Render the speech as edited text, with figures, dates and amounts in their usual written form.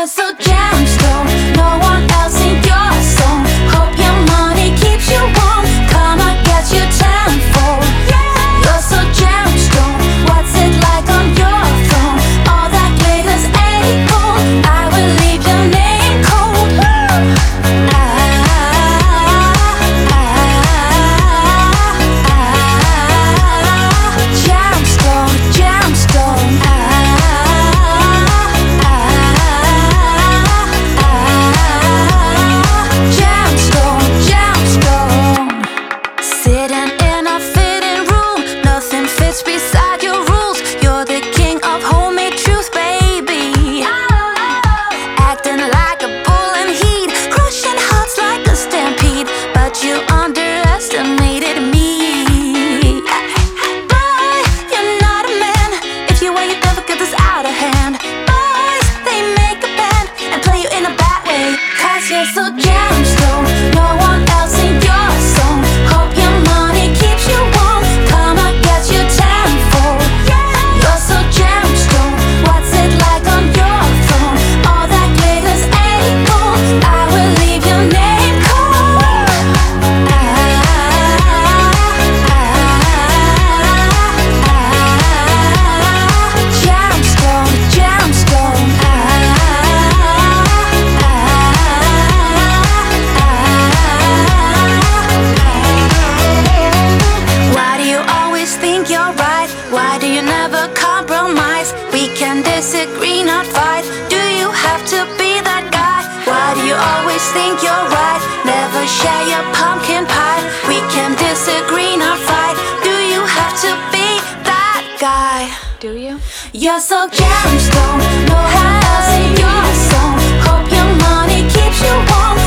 you're so gemstone, no one else in your zone. Hope your money keeps you warm. Come on, get your tenfold. You're so gemstone, what's it like on your throne? All that glitters ain't gold. I will leave your name cold. Gemstone, gemstone. Gemstone, gemstone. Sitting in a fitting room, nothing fits beside your rules. You're the king of homemade truth, baby. Acting like a bull in heat, crushing hearts like a stampede. But you underestimated me. Boy, you're not a man. If you were, you'd never get this out of hand. Boys, they make a band and play you in a bad way. 'Cause you're so gemstone, no one else in your zone. Hope your money keeps you warm. Come on, get your tenfold. You're so gemstone, what's it like on your throne? All that glitters ain't gold. I will leave your name cold. Gemstone, gemstone. Why do you always think you're right? Why do you never compromise? We can disagree, not fight. Do you have to be that guy? Why do you always think you're right? Never share your pumpkin pie. We can disagree, not fight. Do you have to be that guy? Do you? You're so gemstone, no one else in your zone. Hope your money keeps you warm.